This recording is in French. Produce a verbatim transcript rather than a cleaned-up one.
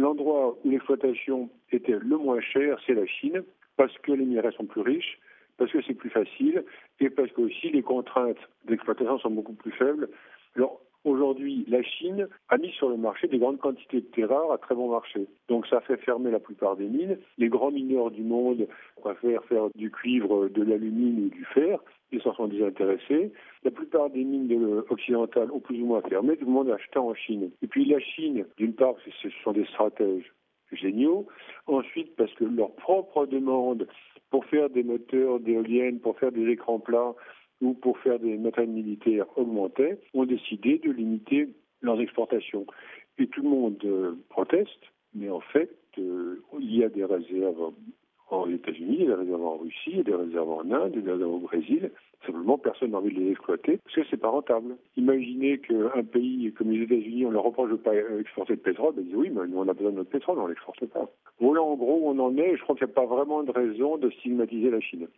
l'endroit où l'exploitation était le moins chère, c'est la Chine, parce que les minerais sont plus riches, parce que c'est plus facile, et parce que aussi les contraintes d'exploitation sont beaucoup plus faibles. Alors, aujourd'hui, la Chine a mis sur le marché des grandes quantités de terres rares à très bon marché. Donc ça fait fermer la plupart des mines. Les grands mineurs du monde préfèrent faire du cuivre, de l'alumine ou du fer. Ils s'en sont désintéressés. La plupart des mines occidentales ont plus ou moins fermé. Tout le monde a acheté en Chine. Et puis la Chine, d'une part, ce sont des stratèges géniaux. Ensuite, parce que leur propre demande pour faire des moteurs d'éoliennes, pour faire des écrans plats ou pour faire des matériels militaires augmentait, ont décidé de limiter leurs exportations. Et tout le monde euh, proteste, mais en fait, euh, il y a des réserves aux États-Unis, il y a des réserves en Russie, il y a des réserves en Inde, il y a des réserves au Brésil. Simplement, personne n'a envie de les exploiter parce que c'est pas rentable. Imaginez qu'un pays comme les États-Unis, on leur reproche de ne pas exporter de pétrole, ben ils disent oui, mais nous on a besoin de notre pétrole, on ne l'exporte pas. Voilà en gros où on en est, et je crois qu'il n'y a pas vraiment de raison de stigmatiser la Chine.